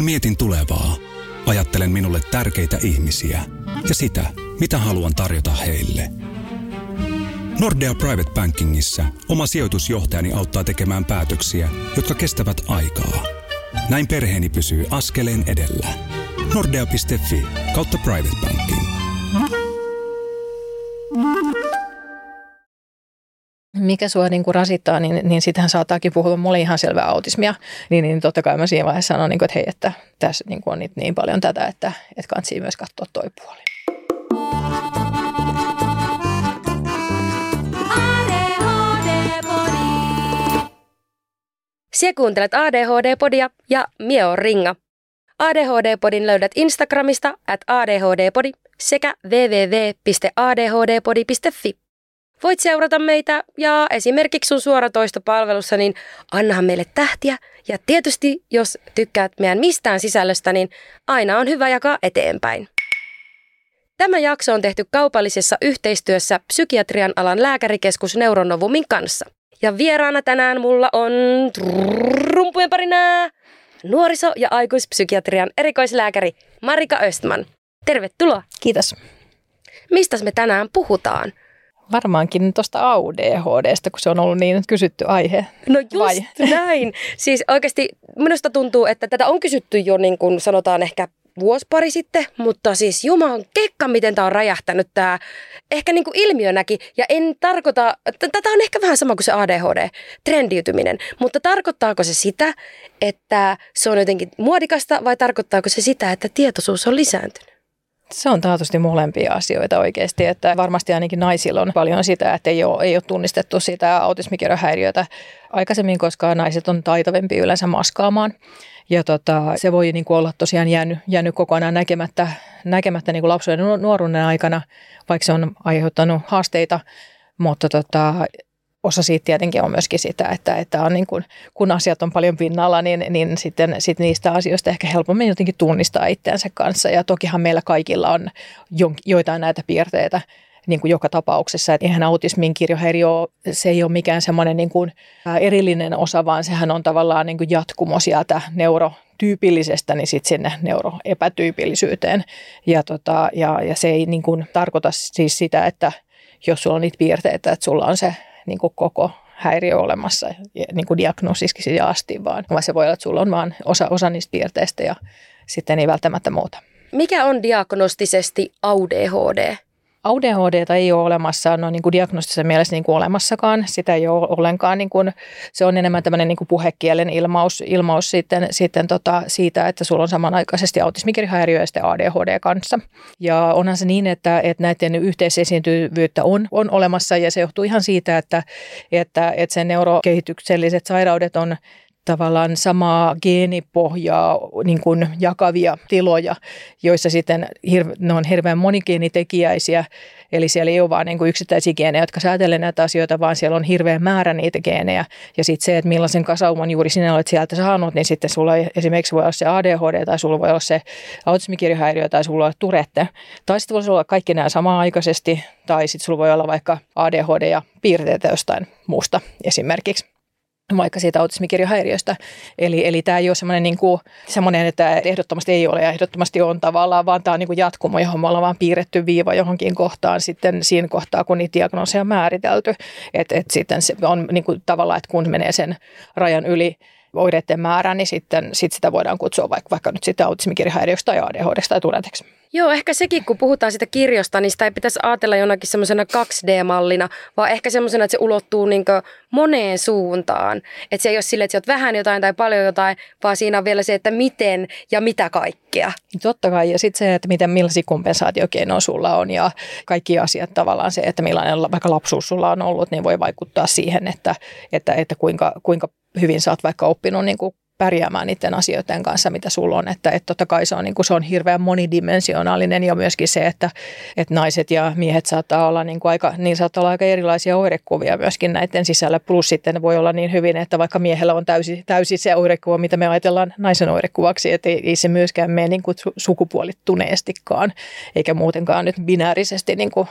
mietin tulevaa, ajattelen minulle tärkeitä ihmisiä ja sitä, mitä haluan tarjota heille. Nordea Private Bankingissa oma sijoitusjohtajani auttaa tekemään päätöksiä, jotka kestävät aikaa. Näin perheeni pysyy askeleen edellä. Nordea.fi/private banking. Mikä sua niin kuin rasittaa, niin sitähän saattaakin puhua. Mulla oli ihan selvää autismia. Niin totta kai mä siinä vaiheessa sanon, että hei, että tässä niin kuin on niin paljon tätä, että kantsii myös katsoa toi puoli. Sinä kuuntelet ADHD-podia ja mie oon Ringa. ADHD-podin löydät Instagramista @ADHD-podi sekä www.adhdpodi.fi. Voit seurata meitä ja esimerkiksi sun suoratoistopalvelussa, niin annahan meille tähtiä. Ja tietysti, jos tykkäät meidän mistään sisällöstä, niin aina on hyvä jakaa eteenpäin. Tämä jakso on tehty kaupallisessa yhteistyössä psykiatrian alan lääkärikeskus Neuronovumin kanssa. Ja vieraana tänään mulla on rumpujen parinaa nuoriso- ja aikuispsykiatrian erikoislääkäri Marika Östman. Tervetuloa. Kiitos. Mistä me tänään puhutaan? Varmaankin tuosta ADHDsta, kun se on ollut niin kysytty aihe. No just näin. Siis oikeasti minusta tuntuu, että tätä on kysytty jo niin kuin sanotaan ehkä vuosi pari sitten, mutta siis juman kekka, miten tämä on räjähtänyt tämä ehkä niin kuin ilmiönäkin. Ja en tarkoita, tätä on ehkä vähän sama kuin se ADHD, trendiytyminen, mutta tarkoittaako se sitä, että se on jotenkin muodikasta vai tarkoittaako se sitä, että tietoisuus on lisääntynyt? Se on taatusti molempia asioita oikeasti, että varmasti ainakin naisilla on paljon sitä, että ei ole tunnistettu sitä autismikirjohäiriötä aikaisemmin, koska naiset on taitavempia yleensä maskaamaan. Ja se voi niin kuin olla tosiaan jäänyt kokonaan näkemättä niin kuin lapsuuden ja nuoruuden aikana, vaikka se on aiheuttanut haasteita, mutta osa siitä tietenkin on myöskin sitä, että on niin kuin, kun asiat on paljon pinnalla, niin sitten niistä asioista ehkä helpommin jotenkin tunnistaa itseänsä kanssa. Ja tokihan meillä kaikilla on joitain näitä piirteitä niin kuin joka tapauksessa. Että eihän autismin kirjohäiriö, se ei ole mikään semmoinen niin kuin erillinen osa, vaan sehän on tavallaan niin kuin jatkumo sieltä neurotyypillisestä niin sitten sinne neuroepätyypillisyyteen. Ja se ei niin kuin tarkoita siis sitä, että jos sulla on niitä piirteitä, että sulla on se niin kuin koko häiriö olemassa niin kuin diagnoosisesti asti, vaan se voi olla, että sulla on vain osa niistä piirteistä ja sitten ei välttämättä muuta. Mikä on diagnostisesti ADHD? ADHD:ta ei ole olemassa, no niin kuin diagnostisessa mielessä niin kuin olemassakaan, sitä ei ole ollenkaan, niin kuin, se on enemmän tämmöinen niin kuin puhekielen ilmaus sitten siitä, että sulla on samanaikaisesti autismikirjohäiriö ja sitten ADHD kanssa. Ja onhan se niin, että näiden yhteisesiintyvyyttä on olemassa ja se johtuu ihan siitä, että sen neurokehitykselliset sairaudet on tavallaan samaa geenipohjaa niin kuin jakavia tiloja, joissa sitten ne on hirveän monigeenitekijäisiä. Eli siellä ei ole vain niin kuin yksittäisiä geenejä, jotka säätelee näitä asioita, vaan siellä on hirveä määrä niitä geenejä. Ja sitten se, että millaisen kasauman juuri sinä olet sieltä saanut, niin sitten sulla esimerkiksi voi olla se ADHD tai sulla voi olla se autismikirjohäiriö tai sulla voi olla Tourette. Tai sitten voi olla kaikki nämä samanaikaisesti tai sitten sulla voi olla vaikka ADHD ja piirteitä jostain muusta esimerkiksi. Vaikka siitä autismikirjohäiriöstä. Eli tämä ei ole semmoinen, että ehdottomasti ei ole ja ehdottomasti on tavallaan, vaan tämä on niin kuin jatkumo, johon me ollaan vaan piirretty viiva johonkin kohtaan sitten siinä kohtaa, kun niitä diagnooseja on määritelty. Että sitten se on niin kuin tavallaan, että kun menee sen rajan yli oireiden määrä, niin sitten sitä voidaan kutsua vaikka nyt sitten autismikirjohäiriöksi tai ADHD:ksi tai Touretteksi. Joo, ehkä sekin, kun puhutaan sitä kirjosta, niin sitä ei pitäisi ajatella jonakin semmoisena 2D-mallina, vaan ehkä semmoisena, että se ulottuu niin kuin moneen suuntaan. Että se ei ole silleen, että sä oot vähän jotain tai paljon jotain, vaan siinä on vielä se, että miten ja mitä kaikkea. Totta kai, ja sitten se, että millaisia kompensaatiokeinoja sulla on ja kaikki asiat tavallaan se, että millainen vaikka lapsuus sulla on ollut, niin voi vaikuttaa siihen, että kuinka hyvin sä oot vaikka oppinut niin kuin pärjäämään niiden asioiden kanssa, mitä sulla on. Että totta kai se on, niin kuin, se on hirveän monidimensionaalinen ja myöskin se, että naiset ja miehet saattaa olla saattaa olla aika erilaisia oirekuvia myöskin näiden sisällä. Plus sitten voi olla niin hyvin, että vaikka miehellä on täysi se oirekuva, mitä me ajatellaan naisen oirekuvaksi, että ei se myöskään mene niin kuin sukupuolittuneestikaan, eikä muutenkaan nyt binäärisesti niin kuin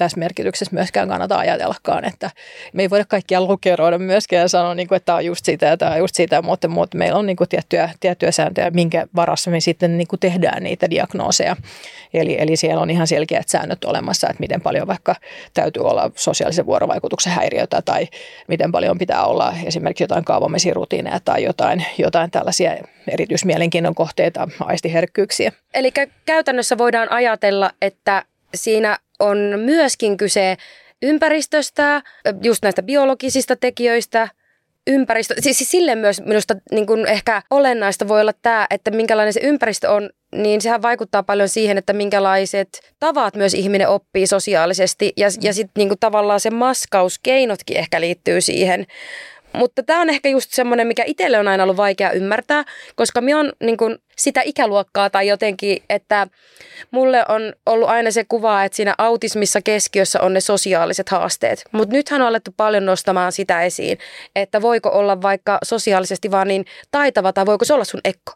tässä merkityksessä myöskään kannata ajatellakaan, että me ei voida kaikkia lokeroida myöskään ja sanoa, niin kuin, että tämä on just sitä ja tämä on just sitä, mutta meillä on niin kuin tiettyjä sääntöjä, minkä varassa me sitten niin kuin tehdään niitä diagnooseja. Eli siellä on ihan selkeät säännöt olemassa, että miten paljon vaikka täytyy olla sosiaalisen vuorovaikutuksen häiriötä tai miten paljon pitää olla esimerkiksi jotain kaavamesirutiineja tai jotain tällaisia erityismielenkiinnon kohteita, aistiherkkyyksiä. Eli käytännössä voidaan ajatella, että siinä on myöskin kyse ympäristöstä, just näistä biologisista tekijöistä, siis sille myös minusta niin kuin ehkä olennaista voi olla tämä, että minkälainen se ympäristö on, niin sehän vaikuttaa paljon siihen, että minkälaiset tavat myös ihminen oppii sosiaalisesti ja sitten niin kuin tavallaan se maskauskeinotkin ehkä liittyy siihen. Mutta tämä on ehkä just semmoinen, mikä itselle on aina ollut vaikea ymmärtää, koska minä on niin kuin sitä ikäluokkaa tai jotenkin, että mulle on ollut aina se kuva, että siinä autismissa keskiössä on ne sosiaaliset haasteet. Mutta nythän on alettu paljon nostamaan sitä esiin, että voiko olla vaikka sosiaalisesti vaan niin taitava tai voiko se olla sun ekko?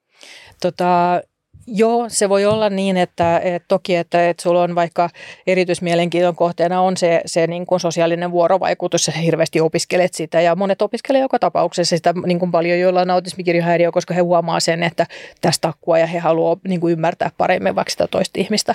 Joo, se voi olla niin, että toki, että sulla on vaikka erityismielenkiinnon kohteena on se niin kuin sosiaalinen vuorovaikutus, ja hirveästi opiskelet sitä, ja monet opiskelee joka tapauksessa sitä niin kuin paljon, joilla on autismikirjohäiriö, koska he huomaa sen, että tästä takkua, ja he haluaa niin kuin ymmärtää paremmin vaikka sitä toista ihmistä.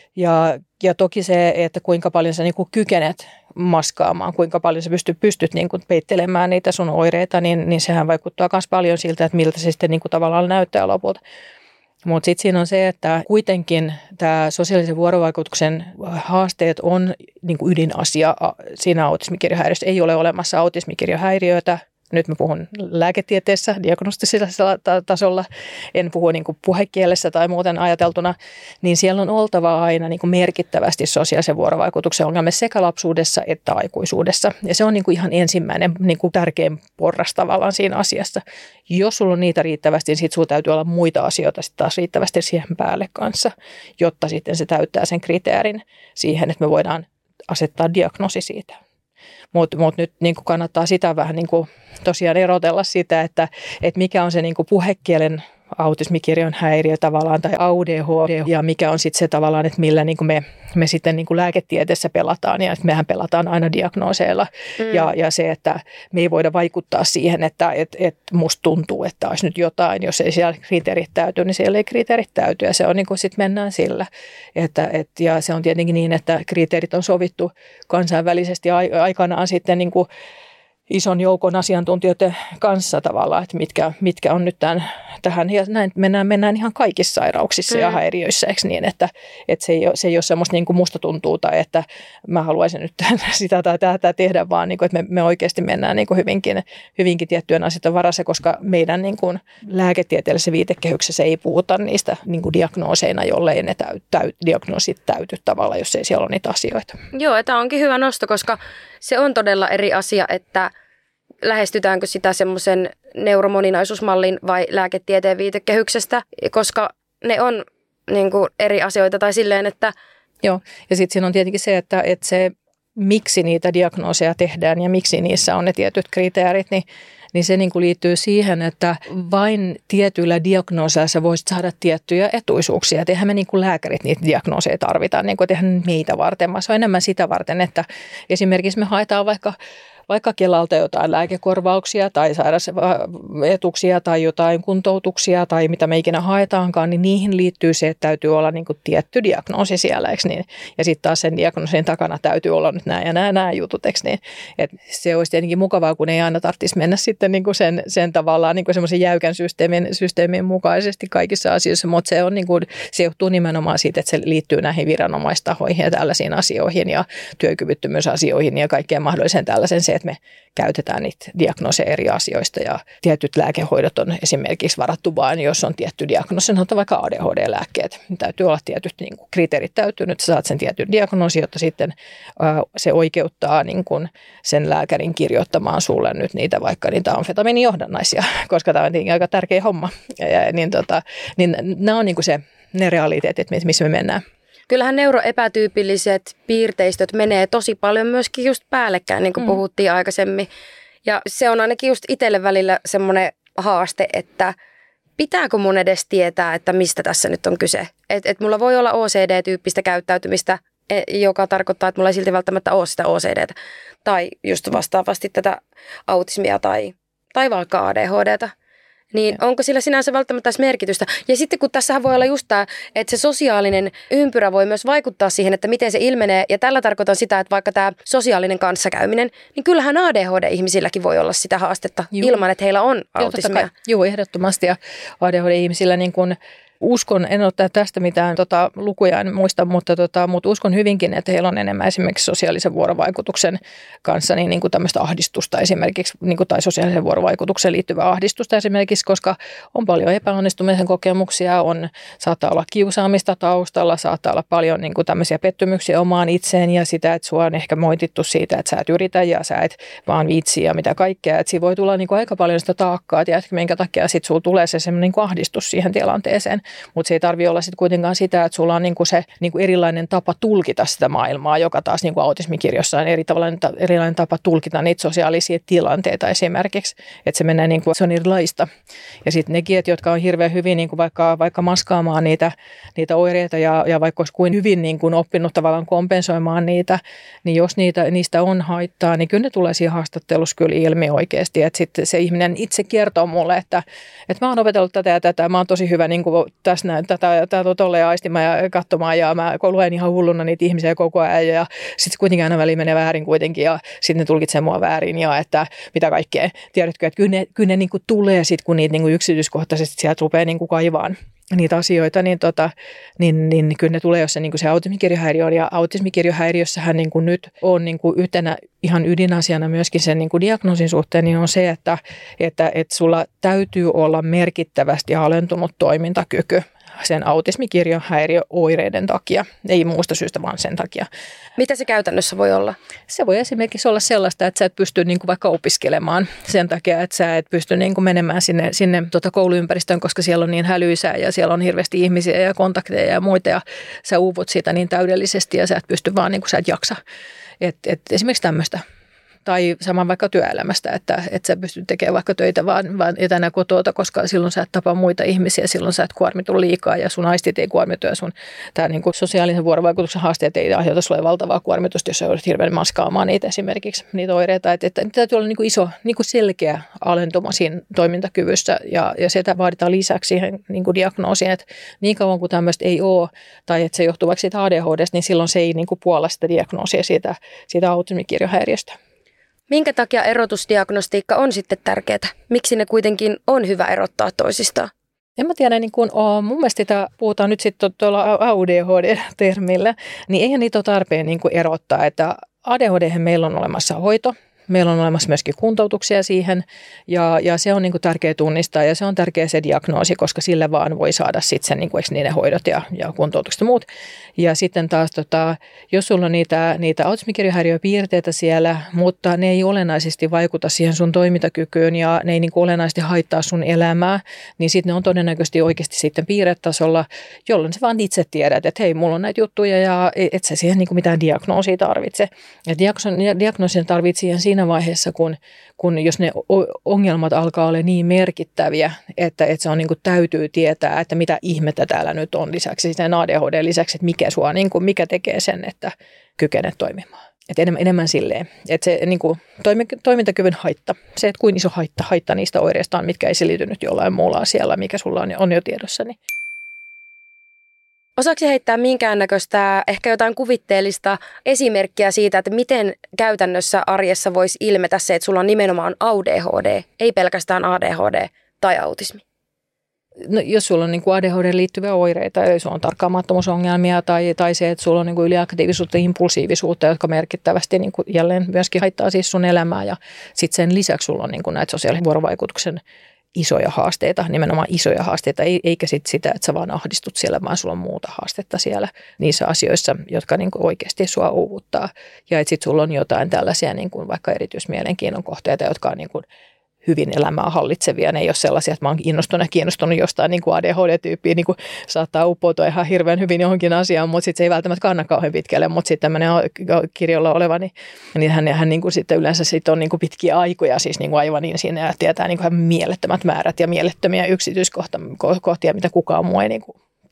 Ja toki se, että kuinka paljon sä niin kuin kykenet maskaamaan, kuinka paljon sä pystyt niin kuin peittelemään niitä sun oireita, niin sehän vaikuttaa myös paljon siltä, että miltä se sitten niin kuin tavallaan näyttää lopulta. Mutta sitten siinä on se, että kuitenkin tämä sosiaalisen vuorovaikutuksen haasteet on niinku ydinasia siinä autismikirjohäiriössä. Ei ole olemassa autismikirjohäiriöitä. Nyt mä puhun lääketieteessä, diagnostisella tasolla, en puhu niinku puhekielessä tai muuten ajateltuna, niin siellä on oltava aina niinku merkittävästi sosiaalisen vuorovaikutuksen ongelmia sekä lapsuudessa että aikuisuudessa. Ja se on niinku ihan ensimmäinen niinku tärkein porras tavallaan siinä asiassa. Jos sulla on niitä riittävästi, niin sitten sulla täytyy olla muita asioita sitten taas riittävästi siihen päälle kanssa, jotta sitten se täyttää sen kriteerin siihen, että me voidaan asettaa diagnoosi siitä. Mutta nyt niin kuin kannattaa sitä vähän niin kuin tosiaan erotella sitä, että mikä on se niin kuin puhekielen autismikirjon häiriö tavallaan tai ADHD ja mikä on sitten se tavallaan, että millä niin kuin me sitten niin kuin lääketieteessä pelataan ja että mehän pelataan aina diagnooseilla ja se, että me ei voida vaikuttaa siihen, että musta tuntuu, että olisi nyt jotain, jos ei siellä kriteerit täyty, niin siellä ei kriteerit täyty ja se on niin kuin sitten mennään sillä. Ja se on tietenkin niin, että kriteerit on sovittu kansainvälisesti aikanaan sitten niin kuin ison joukon asiantuntijoiden kanssa tavallaan, että mitkä on nyt tähän. Ja näin mennään ihan kaikissa sairauksissa ja häiriöissä, eikö niin, että se ei ole semmoista niin kuin musta tuntuu tai että mä haluaisin nyt sitä tai tätä tehdä, vaan niin kuin, että me oikeasti mennään niin kuin hyvinkin tiettyjen asioiden varassa, koska meidän niin kuin lääketieteellisessä viitekehyksessä ei puhuta niistä niin kuin diagnooseina, jollei ne diagnoosit täyty tavallaan, jos ei siellä ole niitä asioita. Joo, tämä onkin hyvä nosto, koska se on todella eri asia, että lähestytäänkö sitä semmoisen neuromoninaisuusmallin vai lääketieteen viitekehyksestä, koska ne on niin kuin eri asioita tai silleen, että... Joo, ja sitten siinä on tietenkin se, että se miksi niitä diagnooseja tehdään ja miksi niissä on ne tietyt kriteerit, niin se niin kuin liittyy siihen, että vain tietyillä diagnooseilla sä voisit saada tiettyjä etuisuuksia. Et eihän me niin kuin lääkärit niitä diagnooseja tarvitaan, niin kuin, eihän meitä varten, vaan se on enemmän sitä varten, että esimerkiksi me haetaan vaikka Kelalta jotain lääkekorvauksia tai sairausetuuksia tai jotain kuntoutuksia tai mitä me ikinä haetaankaan, niin niihin liittyy se, että täytyy olla niin kuin tietty diagnoosi siellä, eikö niin? Ja sitten taas sen diagnoosin takana täytyy olla nyt nämä jutut, eikö niin? Et se olisi tietenkin mukavaa, kun ei aina tarvitsisi mennä sitten niin kuin sen tavallaan niin kuin semmoisen jäykän systeemin mukaisesti kaikissa asioissa, mutta se on niin kuin, se johtuu nimenomaan siitä, että se liittyy näihin viranomaistahoihin ja tällaisiin asioihin ja työkyvyttömyysasioihin ja kaikkeen mahdolliseen tällaisen se, että me käytetään niitä diagnooseja eri asioista ja tietyt lääkehoidot on esimerkiksi varattu vain, jos on tietty diagnoosi, sanotaan vaikka ADHD-lääkkeet. Täytyy olla tietyt niin kuin kriteerit täytyy, että saat sen tietyn diagnoosin, jotta sitten se oikeuttaa niin kuin sen lääkärin kirjoittamaan sulle nyt niitä vaikka niitä amfetamiinijohdannaisia, koska tämä on aika tärkeä homma. Niin nämä on niin kuin ne realiteetit, missä me mennään. Kyllähän neuroepätyypilliset piirteistöt menee tosi paljon myöskin just päällekkäin, niin kuin puhuttiin aikaisemmin. Ja se on ainakin just itselle välillä semmoinen haaste, että pitääkö mun edes tietää, että mistä tässä nyt on kyse. Et mulla voi olla OCD-tyyppistä käyttäytymistä joka tarkoittaa, että mulla ei silti välttämättä ole sitä OCDtä. Tai just vastaavasti tätä autismia tai vaikka ADHDtä. Niin onko sillä sinänsä välttämättä edes merkitystä? Ja sitten kun tässähän voi olla just tämä, että se sosiaalinen ympyrä voi myös vaikuttaa siihen, että miten se ilmenee. Ja tällä tarkoitan sitä, että vaikka tämä sosiaalinen kanssakäyminen, niin kyllähän ADHD-ihmisilläkin voi olla sitä haastetta ilman, että heillä on autismia. Joo, ehdottomasti. Ja ADHD-ihmisillä niin kuin uskon, en ole tästä mitään lukuja en muista, mutta uskon hyvinkin, että heillä on enemmän esimerkiksi sosiaalisen vuorovaikutuksen kanssa niin kuin tämmöistä ahdistusta esimerkiksi, niin kuin, tai sosiaalisen vuorovaikutukseen liittyvää ahdistusta esimerkiksi, koska on paljon epäonnistumisen kokemuksia, saattaa olla kiusaamista taustalla, saattaa olla paljon niin kuin tämmöisiä pettymyksiä omaan itseen ja sitä, että sua on ehkä moitittu siitä, että sä et yritä ja sä et vaan viitsi ja mitä kaikkea, että siinä voi tulla niin kuin aika paljon sitä taakkaa, tiedätkö, minkä takia sitten sulla tulee se semmoinen niin kuin ahdistus siihen tilanteeseen. Mutta se ei tarvitse olla sitten kuitenkaan sitä, että sulla on niinku se niinku erilainen tapa tulkita sitä maailmaa, joka taas niinku autismikirjossa on erilainen tapa tulkita niitä sosiaalisia tilanteita esimerkiksi. Että se menee niinku, se on erilaista. Ja sitten nekin, jotka on hirveän hyvin niinku vaikka maskaamaan niitä oireita ja vaikka olisi kuin hyvin niinku oppinut tavallaan kompensoimaan niitä, niin jos niistä on haittaa, niin kyllä ne tulee siinä haastattelussa kyllä ilmi oikeasti. Että sitten se ihminen itse kertoo mulle, että mä oon opetellut tätä ja tätä, mä oon tosi hyvä niinku tässä näin, tätä tolleen aistimaan ja katsomaan ja mä luen ihan hulluna niitä ihmisiä koko ajan ja sitten kuitenkin aina väliin menee väärin kuitenkin ja sitten ne tulkitsee mua väärin ja että mitä kaikkea. Tiedätkö, että kyllä ne niinku tulee sitten, kun niitä niinku yksityiskohtaisesti sieltä rupeaa niinku kaivaan niitä asioita, niin kyllä ne tulee, jos se, niin se autismikirjohäiriö on. Ja autismikirjohäiriössähän niin kuin nyt on niin kuin yhtenä ihan ydinasiana myöskin sen niin kuin diagnoosin suhteen, niin on se, että sulla täytyy olla merkittävästi alentunut toimintakyky sen autismikirjohäiriöoireiden takia. Ei muusta syystä, vaan sen takia. Mitä se käytännössä voi olla? Se voi esimerkiksi olla sellaista, että sä et pysty niin kuin vaikka opiskelemaan sen takia, että sä et pysty niin kuin menemään sinne kouluympäristöön, koska siellä on niin hälyisää ja siellä on hirveästi ihmisiä ja kontakteja ja muita ja sä uuvut siitä niin täydellisesti ja sä et pysty vaan, niin kuin sä et jaksa. Et esimerkiksi tämmöistä. Tai saman vaikka työelämästä, että sä pystyt tekemään vaikka töitä vaan etänä kotota, koska silloin sä et tapaa muita ihmisiä, silloin sä et kuormitu liikaa ja sun aistit ei kuormitu ja sun tää niin kuin sosiaalisen vuorovaikutuksen haasteet ei aiheuta sulle valtavaa kuormitusta, jos sä joudut hirveän maskaamaan niitä esimerkiksi, niitä oireita. Että täytyy olla niin kuin iso, niin kuin selkeä alentuma siinä toimintakyvyssä ja sitä vaaditaan lisäksi siihen niin kuin diagnoosiin, että niin kauan kuin tämmöistä ei ole tai että se johtuu vaikka siitä ADHDsta, niin silloin se ei niin kuin puolla sitä diagnoosia siitä autismikirjohäiriöstä. Minkä takia erotusdiagnostiikka on sitten tärkeää? Miksi ne kuitenkin on hyvä erottaa toisistaan? En mä tiedä, niin kun mun mielestä sitä puhutaan nyt sitten tuolla ADHD-termillä, niin eihän niitä ole tarpeen niin kuin erottaa, että ADHD meillä on olemassa hoito. Meillä on olemassa myöskin kuntoutuksia siihen ja se on niin kuin tärkeä tunnistaa ja se on tärkeä se diagnoosi, koska sillä vaan voi saada sitten niin kuin, niiden hoidot ja kuntoutukset ja muut. Ja sitten taas, jos sulla on niitä autismikirjohäiriöpiirteitä siellä, mutta ne ei olennaisesti vaikuta siihen sun toimintakykyyn ja ne ei niin kuin olennaisesti haittaa sun elämää, niin sitten ne on todennäköisesti oikeasti sitten piirretasolla, jolloin sä vaan itse tiedät, että hei, mulla on näitä juttuja ja et sä siihen niin kuin mitään diagnoosia tarvitse. Ja diagnoosin tarvitsee siihen siinä vaiheessa, kun jos ne ongelmat alkaa olla niin merkittäviä, että se on niin kuin täytyy tietää, että mitä ihmettä täällä nyt on lisäksi, sen ADHD lisäksi, että mikä tekee sen, että kykenee toimimaan. Että enemmän silleen, että se niin kuin toimintakyvyn haitta, se, että kuin iso haitta niistä oireista on, mitkä ei selity nyt jollain muulla asialla, mikä sulla on jo tiedossa. Niin. Osaatko heittää minkäännäköistä, ehkä jotain kuvitteellista esimerkkiä siitä, että miten käytännössä arjessa voisi ilmetä se, että sulla on nimenomaan ADHD, ei pelkästään ADHD tai autismi? No, jos sulla on niin kuin ADHD liittyviä oireita, eli sulla on tarkkaamattomuusongelmia tai se, että sulla on niin kuin yliaktiivisuutta ja impulsiivisuutta, jotka merkittävästi niin kuin jälleen myöskin haittaa siis sun elämää ja sitten sen lisäksi sulla on niin kuin näitä sosiaalisen vuorovaikutuksen isoja haasteita, nimenomaan isoja haasteita, eikä sit sitä, että sä vaan ahdistut siellä, vaan sulla on muuta haastetta siellä niissä asioissa, jotka niin kuin oikeasti sua uuvuttaa. Ja että sit sulla on jotain tällaisia niin kuin vaikka erityismielenkiinnon kohteita, jotka on niin kuin hyvin elämää hallitsevia. Ne ei ole sellaisia, että mä oon kiinnostunut jostain niin kuin ADHD-tyyppiä, niin kuin saattaa uppoutua ihan hirveän hyvin johonkin asiaan, mutta sitten se ei välttämättä kanna kauhean pitkälle. Mutta sitten tämmöinen kirjolla oleva, niin hän niin kuin sitten yleensä sit on niin kuin pitkiä aikoja siis niin kuin aivan niin siinä ja tietää niin kuin mielettömät määrät ja mielettömiä yksityiskohtia, mitä kukaan muu ei niin kuin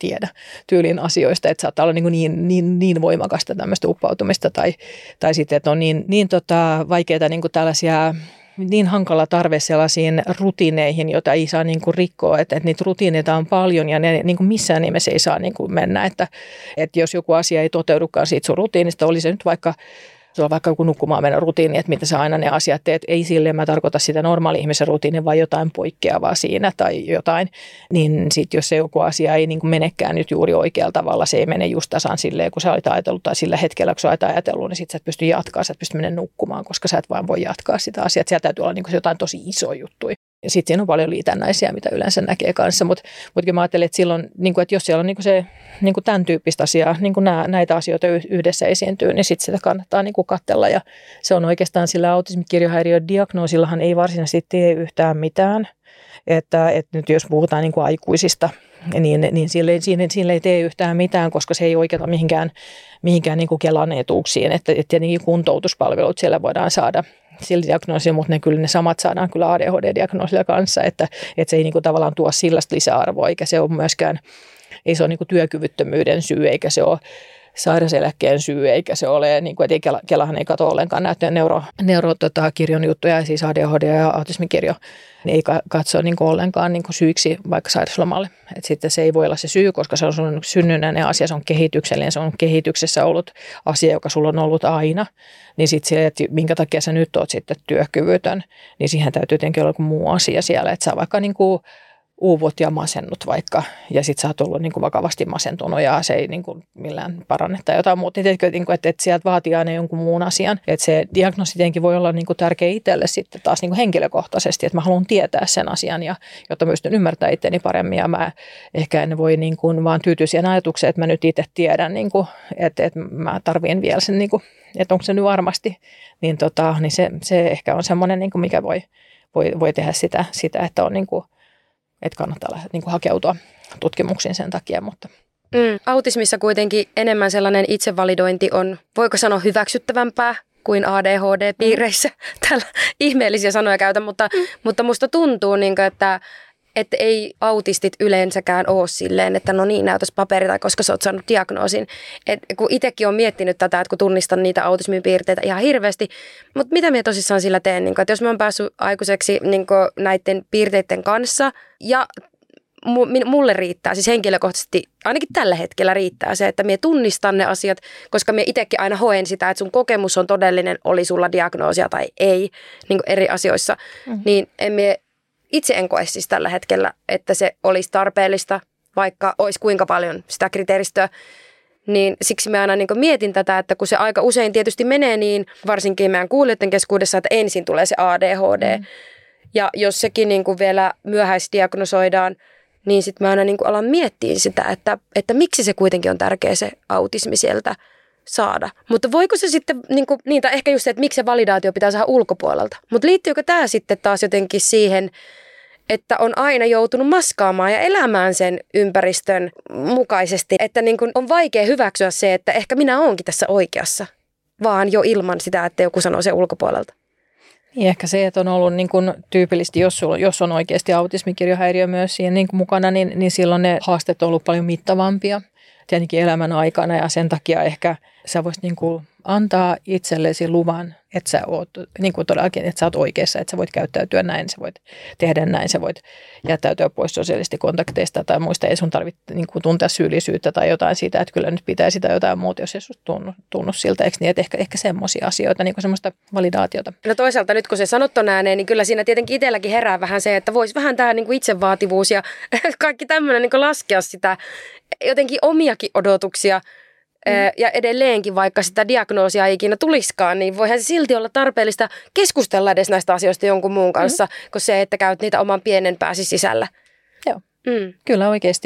tiedä tyylin asioista, että saattaa olla niin voimakasta tämmöistä uppautumista tai sitten, että on niin vaikeita niin kuin tällaisia niin hankala tarve sellaisiin rutiineihin, joita ei saa niin kuin rikkoa, että niitä rutiineita on paljon ja ne niin kuin missään nimessä ei saa niin kuin mennä, että jos joku asia ei toteudukaan siitä sun rutiinista, oli se nyt vaikka joku nukkumaan mennä rutiini, että mitä sä aina ne asiat teet, ei silleen mä tarkoita sitä normaali-ihmisen rutiinin, vaan jotain poikkeavaa siinä tai jotain, niin sitten jos se joku asia ei niin kuin menekään nyt juuri oikealla tavalla, se ei mene just tasan silleen, kun sä olit ajatellut tai sillä hetkellä, kun sä olit ajatellut, niin sitten sä et pysty jatkaa, sä et pysty mennä nukkumaan, koska sä et vaan voi jatkaa sitä asiaa, siellä täytyy olla niin kuin jotain tosi iso juttuja. Ja sitten siinä on paljon liitännäisiä, mitä yleensä näkee kanssa, mutta mä ajattelin, että silloin, niin kuin, että jos siellä on niin kuin se niin kuin tämän tyyppistä asiaa, niin kuin näitä asioita yhdessä esiintyy, niin sitten sitä kannattaa niin kuin katsella. Ja se on oikeastaan sillä autismikirjohäiriön diagnoosillahan ei varsinaisesti tee yhtään mitään. Että nyt jos puhutaan niin kuin aikuisista, niin sille ei tee yhtään mitään, koska se ei oikeata mihinkään niin kuin Kelan etuuksiin. Että tietenkin kuntoutuspalvelut siellä voidaan saada sillä diagnoosilla, mutta ne samat saadaan kyllä ADHD-diagnoosilla kanssa, että se ei niin kuin tavallaan tuo sillasta lisäarvoa, eikä se ole myöskään, ei se ole niin kuin työkyvyttömyyden syy, eikä se ole sairauseläkkeen syy, eikä se ole, niin kuin, että Kelahan ei katso ollenkaan näitä neurokirjon juttuja, siis ADHD ja autismikirjo, niin ei katso niin kuin ollenkaan niin kuin syiksi vaikka sairauslomalle. Et sitten se ei voi olla se syy, koska se on sun synnynnäinen asia, se on kehityksellinen, se on kehityksessä ollut asia, joka sulla on ollut aina. Niin sitten se, että minkä takia sä nyt oot sitten työkyvytön, niin siihen täytyy tietenkin olla joku muu asia siellä, että sä vaikka niin kuin uuvut ja masennut vaikka, ja sitten sä oot ollut niin kuin vakavasti masentunut ja se ei niin kuin millään paranne tai jotain muuta. Että sieltä vaatii aina jonkun muun asian. Että se diagnoosi tietenkin voi olla niin kuin tärkeä itselle sitten taas niin kuin henkilökohtaisesti, että mä haluan tietää sen asian, ja jotta mä pystyn ymmärtämään itteni paremmin, ja mä ehkä en voi niin kuin vaan tyytyä siihen ajatukseen, että mä nyt itse tiedän, niin kuin, että mä tarvitsen vielä sen, niin kuin, että onko se nyt varmasti, niin se ehkä on semmoinen, niin kuin mikä voi tehdä sitä, että on niin kuin, että kannattaa niin kuin hakeutua tutkimuksiin sen takia. Mutta. Autismissa kuitenkin enemmän sellainen itsevalidointi on, voiko sanoa, hyväksyttävämpää kuin ADHD-piireissä. Täällä ihmeellisiä sanoja käytän, mutta musta tuntuu, niin kuin, että ei autistit yleensäkään ole silleen, että no niin, näytäs paperi tai koska sä oot saanut diagnoosin. Et kun itsekin olen miettinyt tätä, että kun tunnistan niitä autismin piirteitä ihan hirveästi, mutta mitä minä tosissaan sillä teen, niin kun, että jos mä oon päässyt aikuiseksi niin kun näiden piirteiden kanssa ja mulle riittää, siis henkilökohtaisesti ainakin tällä hetkellä riittää se, että minä tunnistan ne asiat, koska minä itsekin aina hoen sitä, että sun kokemus on todellinen, oli sulla diagnoosia tai ei, niin kuin eri asioissa, niin itse en koe siis tällä hetkellä, että se olisi tarpeellista, vaikka olisi kuinka paljon sitä kriteeristöä. Niin siksi mä aina niin mietin tätä, että kun se aika usein tietysti menee niin, varsinkin meidän kuulijoiden keskuudessa, että ensin tulee se ADHD. Ja jos sekin niin vielä myöhäisdiagnosoidaan, niin sitten mä aina niin alan miettiä sitä, että miksi se kuitenkin on tärkeä se autismi sieltä saada. Mutta voiko se sitten, tai ehkä just se, että miksi se validaatio pitää saada ulkopuolelta. Mutta liittyykö tämä sitten taas jotenkin siihen, että on aina joutunut maskaamaan ja elämään sen ympäristön mukaisesti, että on vaikea hyväksyä se, että ehkä minä oonkin tässä oikeassa, vaan jo ilman sitä, että joku sanoo sen ulkopuolelta. Niin ehkä se, että on ollut niin kuin tyypillisesti, jos on oikeasti autismikirjohäiriö myös siinä niin kuin mukana, niin silloin ne haasteet on ollut paljon mittavampia tietenkin elämän aikana, ja sen takia ehkä sä voisit niin kuin antaa itsellesi luvan, että sä oot niin kuin todellakin, että sä oot oikeassa, että sä voit käyttäytyä näin, sä voit tehdä näin, sä voit jättäytyä pois sosiaalisesti kontakteista tai muista, ei sun tarvitse niin kuin tuntea syyllisyyttä tai jotain siitä, että kyllä nyt pitää sitä jotain muuta, jos ei susta tunnu siltä, eikö niin, että ehkä semmoisia asioita, niin kuin semmoista validaatiota. No toisaalta nyt kun se sanottu ääneen, niin kyllä siinä tietenkin itselläkin herää vähän se, että voisi vähän tämä niin kuin itsevaativuus ja kaikki tämmöinen niin kuin laskea sitä jotenkin omiakin odotuksia. Ja edelleenkin, vaikka sitä diagnoosia ei ikinä tuliskaan, niin voihan se silti olla tarpeellista keskustella edes näistä asioista jonkun muun kanssa, kuin se, että käyt niitä oman pienen pääsi sisällä. Joo, kyllä oikeasti.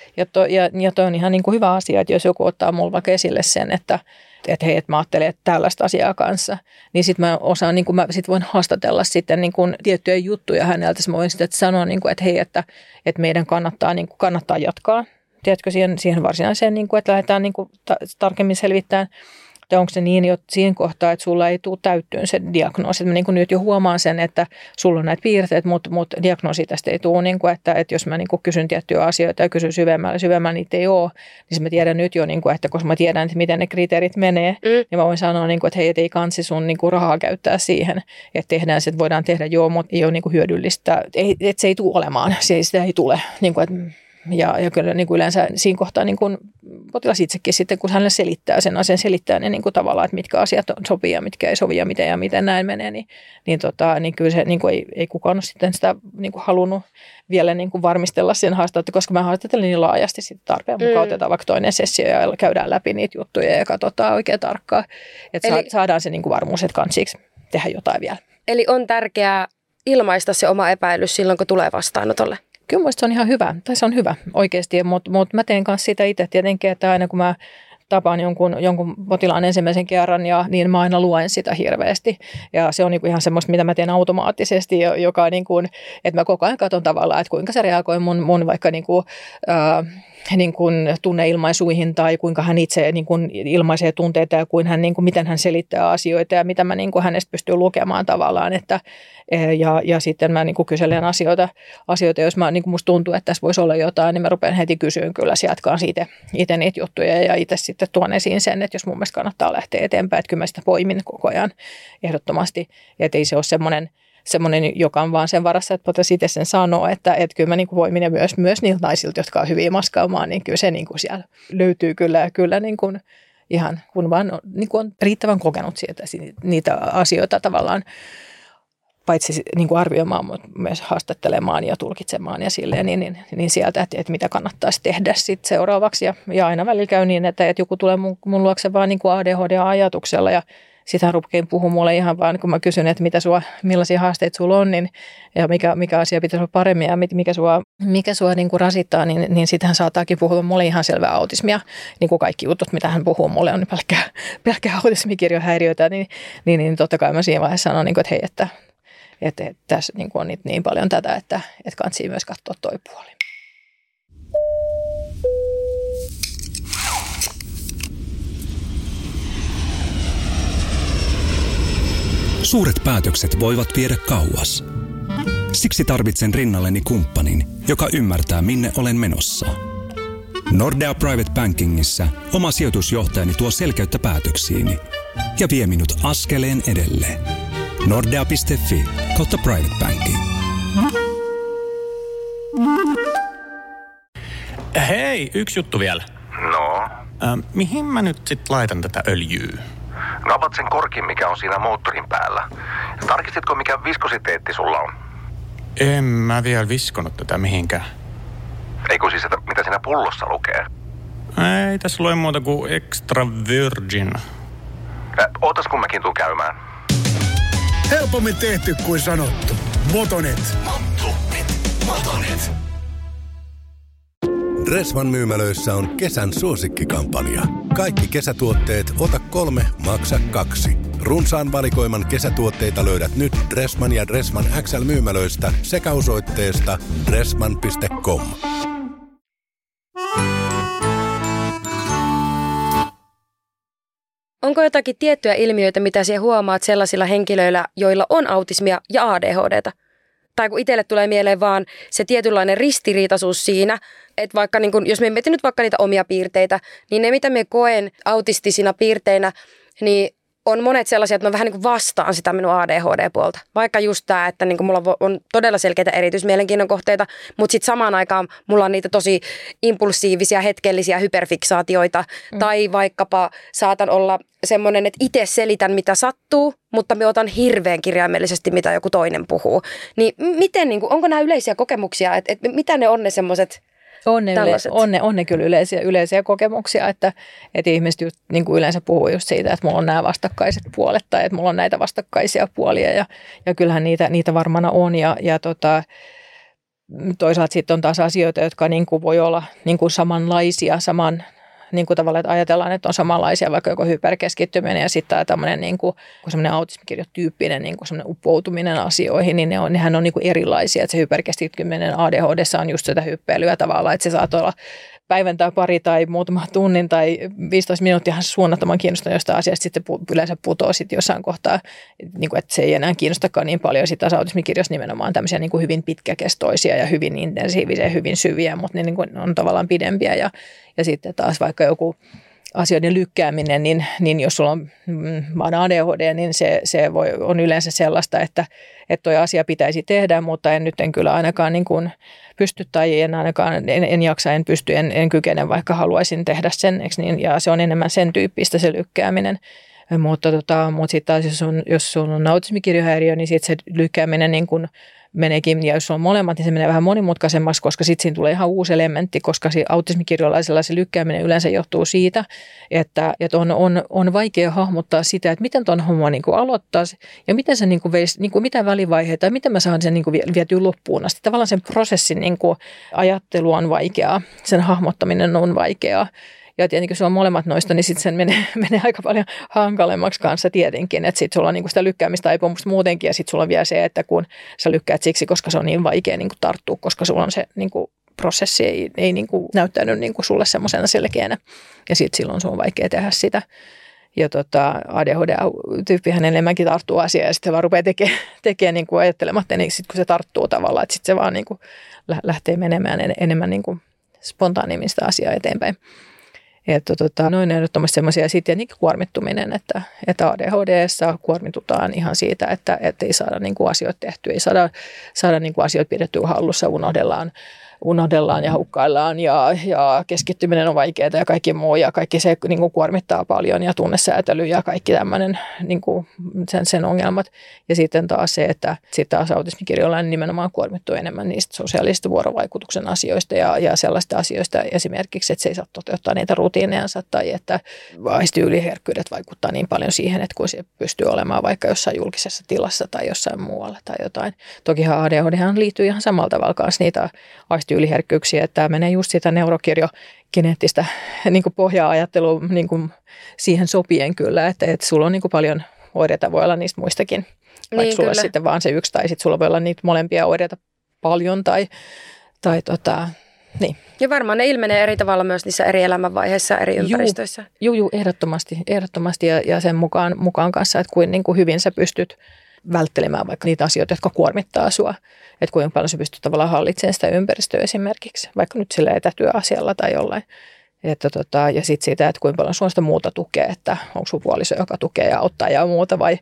Ja toi on ihan niin kuin hyvä asia, että jos joku ottaa mulle vaikka esille sen, että hei, että mä ajattelen, että tällaista asiaa kanssa, niin sitten mä osaan, niin kuin mä sit voin haastatella sitten niin kuin tiettyjä juttuja häneltä. Mä voin sitten sanoa, niin kuin, että hei, että meidän kannattaa jatkaa. Tiedätkö, siihen varsinaiseen, niin kuin, että lähdetään niin kuin tarkemmin selvittämään Tai onko se niin jo siinä kohtaa, että sulla ei tule täyttyyn se diagnoosi. Mä niin kuin nyt jo huomaan sen, että sulla on näitä piirteitä, mutta diagnoosi tästä ei tule. Niin kuin, että jos mä niin kuin kysyn tiettyjä asioita ja kysyn syvemmällä niitä ei ole, niin mä tiedän nyt jo, niin kuin, että koska mä tiedän, että miten ne kriteerit menee, niin mä voin sanoa, niin kuin, että hei, et ei kansi sun niin kuin rahaa käyttää siihen, että tehdään se, että voidaan tehdä mutta ei ole niin kuin hyödyllistä. Että se ei tule olemaan, sitä ei tule. Niin kuin, että ja kyllä niin kuin yleensä siinä kohtaa niin kuin potilas itsekin sitten, kun hänelle selittää sen asian, selittää ne niin kuin tavallaan, että mitkä asiat sopii ja mitkä ei sovi ja miten näin menee, niin kyllä se niin kuin ei kukaan ole sitten sitä niin kuin halunnut vielä niin kuin varmistella sen haastattelun, koska mä haastattelen niin laajasti sitten tarpeen mukaan. Otetaan vaikka toinen sessio ja käydään läpi niitä juttuja ja katsotaan oikein tarkkaan, että saadaan se niin kuin varmuus, että kansiiksi tehdä jotain vielä. Eli on tärkeää ilmaista se oma epäilys silloin, kun tulee vastaanotolle. Kyllä mielestäni se on ihan hyvä, tai se on hyvä oikeasti, mutta mä teen kanssa sitä itse tietenkin, että aina kun mä tapaan jonkun potilaan ensimmäisen kerran, niin mä aina luen sitä hirveästi. Ja se on niin kuin ihan semmoista, mitä mä teen automaattisesti, joka niin kuin, että mä koko ajan katson tavallaan, että kuinka se reagoi mun vaikka niin kuin tunneilmaisuihin tai kuinka hän itse niin kuin ilmaisee tunteita ja miten hän selittää asioita ja mitä mä niin kuin hänestä pystyn lukemaan tavallaan. Ja sitten mä niin kuin kyselen asioita, jos mä, niin kuin musta tuntuu, että tässä voisi olla jotain, niin mä rupean heti kysyyn kyllä, jatkaan itse niitä juttuja ja itse sitten tuon esiin sen, että jos mun mielestä kannattaa lähteä eteenpäin, että kyllä mä sitä poimin koko ajan ehdottomasti, että ei se ole semmoinen, joka on vaan sen varassa, että potilas itse sen sanoo, että kyllä mä niin kuin voimin ja myös niiltä naisilta, jotka on hyviä maskaamaan, niin kyllä se niin kuin siellä löytyy kyllä niin kuin ihan, kun vaan niin kuin on riittävän kokenut niitä asioita tavallaan, paitsi niin kuin arvioimaan, mutta myös haastattelemaan ja tulkitsemaan ja silleen, niin sieltä, että mitä kannattaisi tehdä sitten seuraavaksi. Ja aina välillä käy niin, että joku tulee mun luokse vaan niin kuin ADHD-ajatuksella ja sitten hän rupeaa puhumaan mulle ihan vaan, kun mä kysyn, että millaisia haasteita sulla on, niin, ja mikä asia pitäisi olla paremmin ja mikä sua niin kuin rasittaa, niin sitten hän saattaakin puhua mulle ihan selvää autismia. Niin kuin kaikki jutut, mitä hän puhuu mulle, on pelkkää autismikirjohäiriöitä, niin totta kai mä siinä vaiheessa sanon, että hei, että tässä niin kuin on niin paljon tätä, että kannattaa myös katsoa toi puoli. Suuret päätökset voivat viedä kauas. Siksi tarvitsen rinnalleni kumppanin, joka ymmärtää, minne olen menossa. Nordea Private Bankingissa oma sijoitusjohtajani tuo selkeyttä päätöksiini ja vie minut askeleen edelleen. Nordea.fi/private banking. Hei, yksi juttu vielä. No? Mihin mä nyt sit laitan tätä öljyä? No avat sen korkin, mikä on siinä moottorin päällä. Tarkistitko, mikä viskositeetti sulla on? En mä vielä viskonut tätä mihinkään. Eikö siis, että mitä siinä pullossa lukee? Ei tässä lue muuta kuin extra virgin. Ootas kun mäkin tuun käymään. Helpommin tehty kuin sanottu. Motonet. Motonet. Dressman myymälöissä on kesän suosikkikampanja. Kaikki kesätuotteet ota 3, maksa 2. Runsaan valikoiman kesätuotteita löydät nyt Dressman ja Dressman XL myymälöistä sekä osoitteesta dressman.com. Onko jotakin tiettyjä ilmiöitä, mitä sinä huomaat sellaisilla henkilöillä, joilla on autismia ja ADHDta? Tai kun itselle tulee mieleen vaan se tietynlainen ristiriitaisuus siinä, että vaikka niin kun, jos me mietin nyt vaikka niitä omia piirteitä, niin ne mitä me koen autistisina piirteinä, niin on monet sellaisia, että ne on vähän niin kuin vastaan sitä minun ADHD-puolta. Vaikka just tämä, että niin kuin mulla on todella selkeitä erityismielenkiinnon kohteita, mutta sitten samaan aikaan mulla on niitä tosi impulsiivisia, hetkellisiä hyperfiksaatioita. Tai vaikkapa saatan olla semmoinen, että itse selitän mitä sattuu, mutta me otan hirveän kirjaimellisesti mitä joku toinen puhuu. Niin miten, niin kuin, onko nämä yleisiä kokemuksia, että mitä ne on ne semmoiset? On ne kyllä yleisiä kokemuksia, että ihmiset just, niin kuin yleensä puhuu just siitä, että mulla on nämä vastakkaiset puolet tai että mulla on näitä vastakkaisia puolia ja kyllähän niitä varmana on ja toisaalta sitten on taas asioita, jotka niin kuin voi olla niin kuin samanlaisia, niin kuin tavallaan, että ajatellaan, että on samanlaisia, vaikka joko hyperkeskittyminen ja sitten tämmöinen niin kuin semmoinen autismikirjotyyppinen niin kuin semmoinen uppoutuminen asioihin, niin nehän on niin kuin erilaisia. Että se hyperkeskittyminen ADHD:ssa on just sitä hyppeilyä tavallaan, että se saattaa olla päivän tai pari tai muutama tunnin tai 15 minuuttia suunnattoman kiinnostunut jostain asiasta, sitten se yleensä putoaa sitten jossain kohtaa, niin kuin, että se ei enää kiinnostakaan niin paljon. Sitten taas autismikirjoissa nimenomaan tämmöisiä niin kuin hyvin pitkäkestoisia ja hyvin intensiivisiä, hyvin syviä, mutta ne niin kuin on tavallaan pidempiä ja sitten taas vaikka joku asioiden lykkääminen, niin jos sulla on vaan ADHD, niin se on yleensä sellaista, että toi asia pitäisi tehdä, mutta en kyllä ainakaan niin kuin pysty tai en jaksa, en pysty, en kykene, vaikka haluaisin tehdä sen, niin? Ja se on enemmän sen tyyppistä se lykkääminen. Mutta sitten taas, jos sulla on autismikirjohäiriö, niin sitten se lykkääminen niin kuin meneekin, ja jos on molemmat, niin se menee vähän monimutkaisemmaksi, koska sitten siinä tulee ihan uusi elementti, koska autismikirjolaisella se lykkääminen yleensä johtuu siitä, että on vaikea hahmottaa sitä, että miten tuon homma niin kuin aloittaa ja miten se niin kuin veisi, niin kuin mitä välivaiheita ja miten mä saan sen niin kuin vietyä loppuun asti. Tavallaan sen prosessin niin kuin ajattelu on vaikeaa, sen hahmottaminen on vaikeaa. Ja tietenkin, kun sulla on molemmat noista, niin sitten sen menee aika paljon hankalemmaksi kanssa tietenkin. Että sitten sulla on niinku sitä lykkäämistä aipumusta muutenkin, ja sitten sulla on vielä se, että kun sä lykkäät siksi, koska se on niin vaikea niinku tarttua, koska sulla on se niinku prosessi ei niinku näyttänyt niinku sulle semmoisena selkeänä. Ja sitten silloin sun on vaikea tehdä sitä. Ja ADHD-tyyppihän enemmänkin tarttuu asiaan, ja sitten vaan rupeaa tekemään niinku ajattelematta, niin sitten kun se tarttuu tavallaan, että sitten se vaan niinku lähtee menemään enemmän niinku spontaanimmin sitä asiaa eteenpäin. Että noin ehdottomasti semmoisia, sitten tietenkin kuormittuminen, että ADHD:ssa kuormitutaan ihan siitä, että ei saada niin kuin asioita tehtyä, ei saada niin kuin asioita pidettyä hallussa, unohdellaan ja hukkaillaan ja keskittyminen on vaikeaa ja kaikki muu ja kaikki se niin kuin kuormittaa paljon ja tunnesäätely ja kaikki tämmöinen niin kuin sen ongelmat. Ja sitten taas se, että sitten taas autismikirjollainen nimenomaan kuormittuu enemmän niistä sosiaalisista vuorovaikutuksen asioista ja sellaista asioista esimerkiksi, että se ei saa toteuttaa niitä rutiinejansa tai että aistiyliherkkyydet vaikuttaa niin paljon siihen, että kun se pystyy olemaan vaikka jossain julkisessa tilassa tai jossain muualla tai jotain. Tokihan ADHDhan liittyy ihan samalla tavalla kanssa niitä aistiyliherkkyyksiä, että tämä menee just sitä neurokirjogeneettistä niin kuin pohja-ajattelua niin kuin siihen sopien kyllä, että sulla on niin kuin paljon oireita, voi olla niistä muistakin, vaikka niin, sulla sitten vaan se yksi, tai sitten sulla voi olla niitä molempia oireita paljon, tai niin. Ja varmaan ne ilmenee eri tavalla myös niissä eri elämänvaiheissa, eri ympäristöissä. Joo, ehdottomasti ja sen mukaan kanssa, että kuin hyvin sä pystyt välttelemään vaikka niitä asioita, jotka kuormittaa sua. Että kuinka paljon sä pystyt tavallaan hallitsemaan sitä ympäristöä esimerkiksi, vaikka nyt sillä etätyöasialla tai jollain. Ja sitten siitä, että kuinka paljon sulla sitä muuta tukea, että onko sun puoliso, joka tukee ja auttaa ja muuta, vai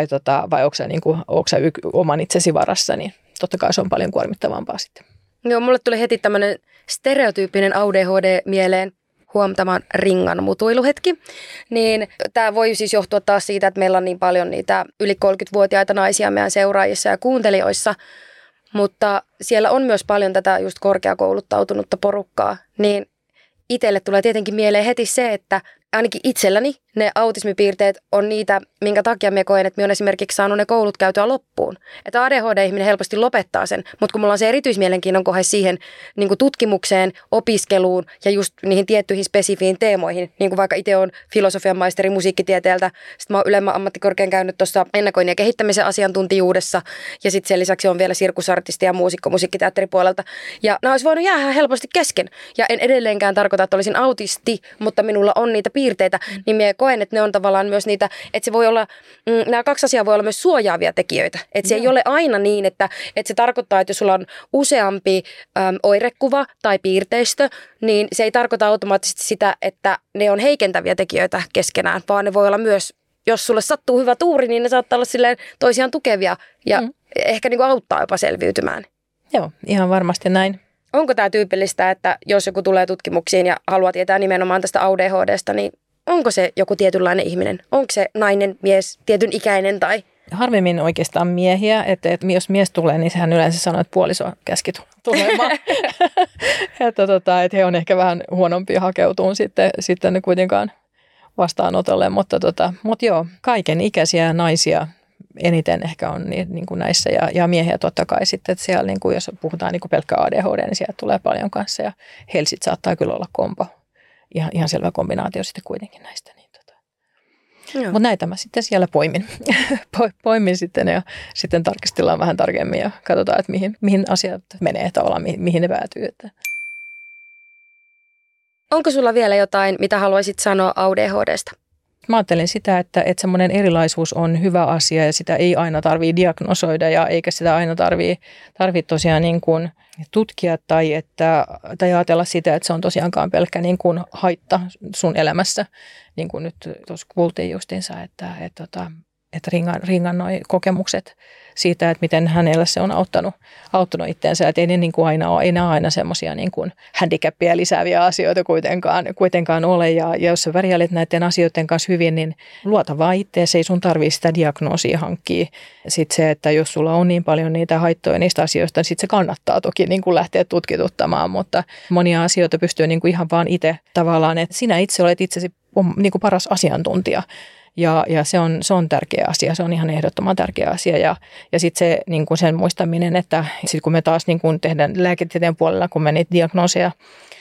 onko sä oman itsesi varassa, niin totta kai se on paljon kuormittavampaa sitten. Joo, mulle tuli heti tämmöinen stereotyyppinen ADHD mieleen. Huomtamaan ringan mutuiluhetki, niin tämä voi siis johtua taas siitä, että meillä on niin paljon niitä yli 30-vuotiaita naisia meidän seuraajissa ja kuuntelijoissa, mutta siellä on myös paljon tätä just korkeakouluttautunutta porukkaa, niin itselle tulee tietenkin mieleen heti se, että ainakin itselläni ne autismipiirteet on niitä, minkä takia me koen, että minä olen esimerkiksi saanut ne koulut käytyä loppuun. Että ADHD-ihminen helposti lopettaa sen, mutta kun mulla on se erityismielenkiinnon kohe siihen niin kuin tutkimukseen, opiskeluun ja just niihin tiettyihin spesifiin teemoihin, niin kuin vaikka itse olen filosofian maisteri musiikkitieteeltä, sitten mä oon ylemmän ammattikorkean käynyt tuossa ennakoinnin ja kehittämisen asiantuntijuudessa ja sitten sen lisäksi on vielä sirkusartisti ja muusikko musiikkiteatteripuolelta. Ja nämä olisi voinut jäädä helposti kesken ja en edelleenkään tarkoita, että olisin autisti, mutta minulla on niitä piirteitä, niin minä koen, että ne on tavallaan myös niitä, että se voi olla, nämä kaksi asiaa voi olla myös suojaavia tekijöitä. Että se ei ole aina niin, että se tarkoittaa, että jos sulla on useampi oirekuva tai piirteistö, niin se ei tarkoita automaattisesti sitä, että ne on heikentäviä tekijöitä keskenään, vaan ne voi olla myös, jos sulle sattuu hyvä tuuri, niin ne saattaa olla silleen toisiaan tukevia ja ehkä niin kuin auttaa jopa selviytymään. Joo, ihan varmasti näin. Onko tämä tyypillistä, että jos joku tulee tutkimuksiin ja haluaa tietää nimenomaan tästä ADHDsta, niin onko se joku tietynlainen ihminen? Onko se nainen, mies, tietyn ikäinen tai? Harvemmin oikeastaan miehiä, että jos mies tulee, niin sehän yleensä sanoo, että puoliso käski tulemaan. että he on ehkä vähän huonompia hakeutumaan sitten kuitenkaan vastaanotolle, mutta joo, kaiken ikäisiä naisia eniten ehkä on niin kuin näissä ja miehiä totta kai sitten, että siellä niin kuin, jos puhutaan niin kuin pelkkä ADHD, niin sieltä tulee paljon kanssa ja heillä sitten saattaa kyllä olla kombo. Ihan selvä kombinaatio sitten kuitenkin näistä. Niin mutta näitä mä sitten siellä poimin sitten ja sitten tarkistellaan vähän tarkemmin ja katsotaan, että mihin asiat menee tavallaan, mihin ne päätyy. Että. Onko sulla vielä jotain, mitä haluaisit sanoa ADHDsta? Mä ajattelen sitä, että semmoinen erilaisuus on hyvä asia ja sitä ei aina tarvitse diagnosoida ja eikä sitä aina tarvitse tosiaan niin kuin tutkia tai ajatella sitä, että se on tosiaankaan pelkkä niin kuin haitta sun elämässä. Niin kuin nyt tuossa kuultiin justiinsa, että Ringan noi kokemukset siitä, että miten hänellä se on auttanut itseensä. Että ei ne niin kuin aina ole aina semmoisia niin kuin handicapia lisääviä asioita kuitenkaan ole. Ja jos sä värjäilet näiden asioiden kanssa hyvin, niin luota vaan itseesi, ei sun tarvitse sitä diagnoosia hankkia. Sitten se, että jos sulla on niin paljon niitä haittoja niistä asioista, niin sitten se kannattaa toki niin kuin lähteä tutkituttamaan. Mutta monia asioita pystyy niin kuin ihan vaan itse tavallaan, että sinä itse olet itsesi niin kuin paras asiantuntija. Ja se on tärkeä asia, se on ihan ehdottoman tärkeä asia ja sitten se niin kuin sen muistaminen, että sitten kun me taas niin kuin tehdään lääketieteen puolella, kun me niitä diagnooseja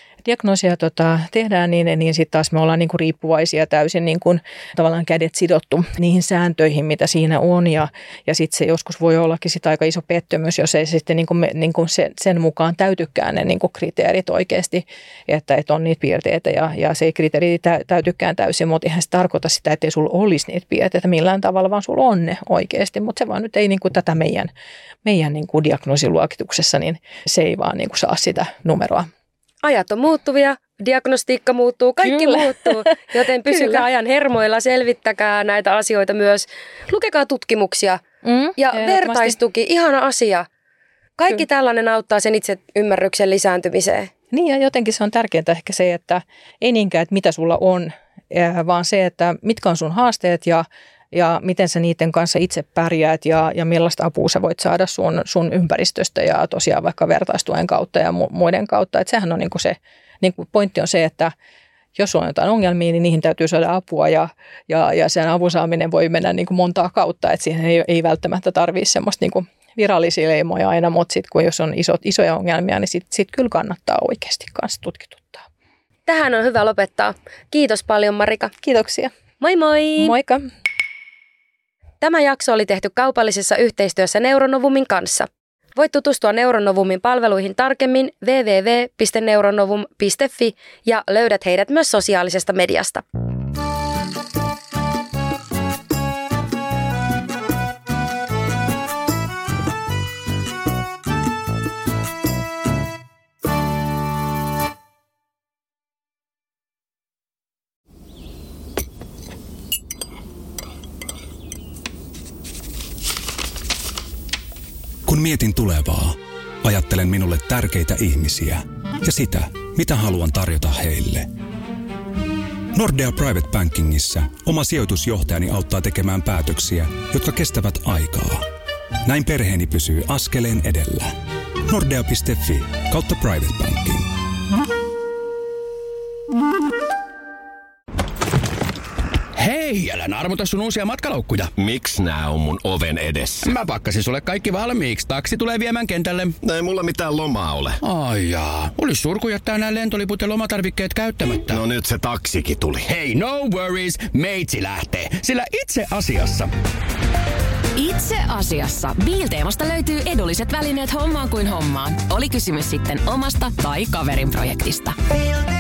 tehdään, niin sitten taas me ollaan niin kuin riippuvaisia täysin niin kuin tavallaan kädet sidottu niihin sääntöihin, mitä siinä on ja sitten se joskus voi ollakin sit aika iso pettymys, jos ei sitten niin kuin sen mukaan täytykään ne niin kuin kriteerit oikeasti, että on niitä piirteitä ja se ei kriteeri täytykään täysin, mutta eihän se tarkoita sitä, että ei sulla olisi niitä piirteitä millään tavalla, vaan sulla on ne oikeasti, mutta se vaan nyt ei niin kuin tätä meidän niin kuin diagnoosiluokituksessa, niin se ei vaan niin kuin saa sitä numeroa. Ajat on muuttuvia, diagnostiikka muuttuu, kaikki Kyllä. muuttuu, joten pysykää ajan hermoilla, selvittäkää näitä asioita myös. Lukekaa tutkimuksia ja vertaistuki, ihana asia. Kaikki tällainen auttaa sen itse ymmärryksen lisääntymiseen. Niin ja jotenkin se on tärkeintä ehkä se, että ei niinkään, että mitä sulla on, vaan se, että mitkä on sun haasteet ja miten sä niiden kanssa itse pärjäät ja millaista apua sä voit saada sun ympäristöstä ja tosiaan vaikka vertaistuen kautta ja muiden kautta. Että sehän on niinku se, niinku pointti on se, että jos sulla on jotain ongelmia, niin niihin täytyy saada apua ja sen avun saaminen voi mennä niinku montaa kautta. Että siihen ei välttämättä tarvitse semmoista niinku virallisia leimoja aina, mutta sitten kun jos on isoja ongelmia, niin sit kyllä kannattaa oikeasti kanssa tutkituttaa. Tähän on hyvä lopettaa. Kiitos paljon Marika. Kiitoksia. Moi moi! Moikka! Tämä jakso oli tehty kaupallisessa yhteistyössä Neuronovumin kanssa. Voit tutustua Neuronovumin palveluihin tarkemmin www.neuronovum.fi ja löydät heidät myös sosiaalisesta mediasta. Kun mietin tulevaa, ajattelen minulle tärkeitä ihmisiä ja sitä, mitä haluan tarjota heille. Nordea Private Bankingissa oma sijoitusjohtajani auttaa tekemään päätöksiä, jotka kestävät aikaa. Näin perheeni pysyy askeleen edellä. Nordea.fi/private banking. Hei, älä armuta sun uusia matkalaukkuja. Miks nää on mun oven edessä? Mä pakkasin sulle kaikki valmiiksi. Taksi tulee viemään kentälle. No ei mulla mitään lomaa ole. Ai jaa. Olis surku jättää nää lentoliput ja lomatarvikkeet käyttämättä. No nyt se taksikin tuli. Hei, no worries. Meitsi lähtee. Sillä itse asiassa Biilteemasta löytyy edulliset välineet hommaan kuin hommaan. Oli kysymys sitten omasta tai kaverin projektista.